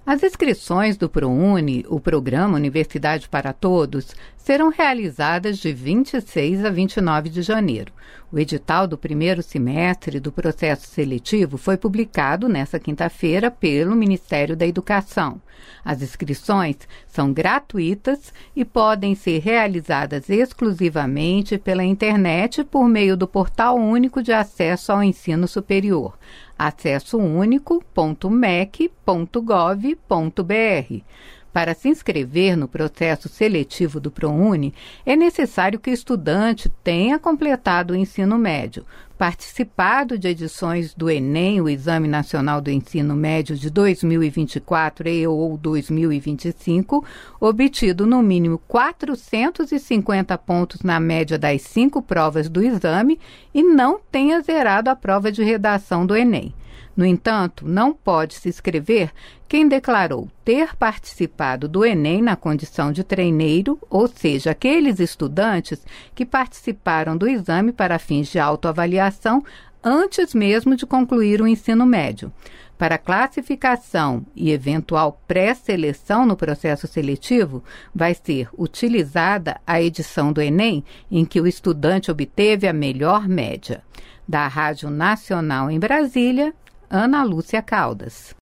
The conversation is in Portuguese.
As inscrições do ProUni, o Programa Universidade para Todos, serão realizadas de 26 a 29 de janeiro. O edital do primeiro semestre do processo seletivo foi publicado nesta quinta-feira pelo Ministério da Educação. As inscrições são gratuitas e podem ser realizadas exclusivamente pela internet por meio do Portal Único de Acesso ao Ensino Superior, acessounico.mec.gov.br. Para se inscrever no processo seletivo do ProUni, é necessário que o estudante tenha completado o ensino médio, participado de edições do Enem, o Exame Nacional do Ensino Médio de 2024 ou 2025, obtido no mínimo 450 pontos na média das 5 provas do exame e não tenha zerado a prova de redação do Enem. No entanto, não pode se inscrever quem declarou ter participado do Enem na condição de treineiro, ou seja, aqueles estudantes que participaram do exame para fins de autoavaliação antes mesmo de concluir o ensino médio. Para classificação e eventual pré-seleção no processo seletivo, vai ser utilizada a edição do Enem em que o estudante obteve a melhor média. Da Rádio Nacional em Brasília, Ana Lúcia Caldas.